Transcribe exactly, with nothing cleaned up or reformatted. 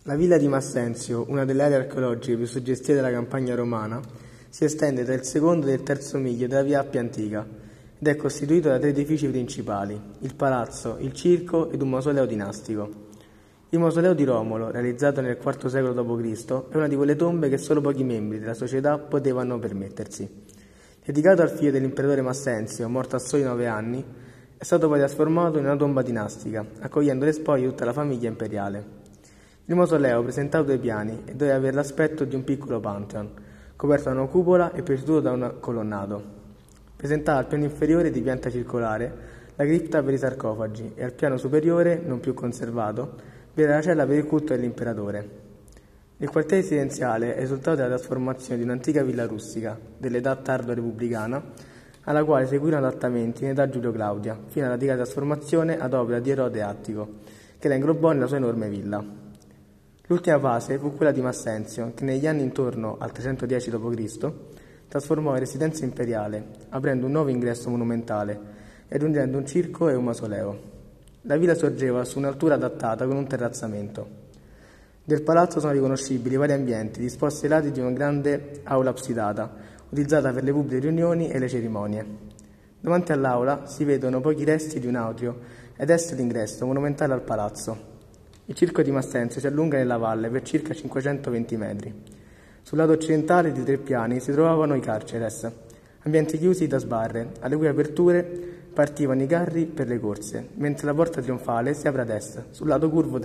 La villa di Massenzio, una delle aree archeologiche più suggestive della campagna romana, si estende tra il secondo e il terzo miglio della via Appia Antica ed è costituito da tre edifici principali: il palazzo, il circo ed un mausoleo dinastico. Il mausoleo di Romolo, realizzato nel quarto secolo dopo Cristo, è una di quelle tombe che solo pochi membri della società potevano permettersi. Dedicato al figlio dell'imperatore Massenzio, morto a soli nove anni, è stato poi trasformato in una tomba dinastica, accogliendo le spoglie di tutta la famiglia imperiale. Il mausoleo presentava due piani e doveva avere l'aspetto di un piccolo pantheon, coperto da una cupola e preceduto da un colonnato. Presentava al piano inferiore, di pianta circolare, la cripta per i sarcofagi e al piano superiore, non più conservato, vi era la cella per il culto dell'imperatore. Il quartiere residenziale è risultato della trasformazione di un'antica villa rustica, dell'età tardo-repubblicana, alla quale seguirono adattamenti in età Giulio-Claudia, fino alla radicale trasformazione ad opera di Erode Attico, che la inglobò nella sua enorme villa. L'ultima fase fu quella di Massenzio, che negli anni intorno al trecentodieci dopo Cristo trasformò in residenza imperiale, aprendo un nuovo ingresso monumentale e aggiungendo un circo e un mausoleo. La villa sorgeva su un'altura adattata con un terrazzamento. Del palazzo sono riconoscibili vari ambienti disposti ai lati di una grande aula absidata, utilizzata per le pubbliche riunioni e le cerimonie. Davanti all'aula si vedono pochi resti di un atrio ed est l'ingresso monumentale al palazzo. Il circo di Massenzio si allunga nella valle per circa cinquecentoventi metri. Sul lato occidentale di tre piani si trovavano i carceres, ambienti chiusi da sbarre, alle cui aperture partivano i carri per le corse, mentre la porta trionfale si apre ad est, sul lato curvo del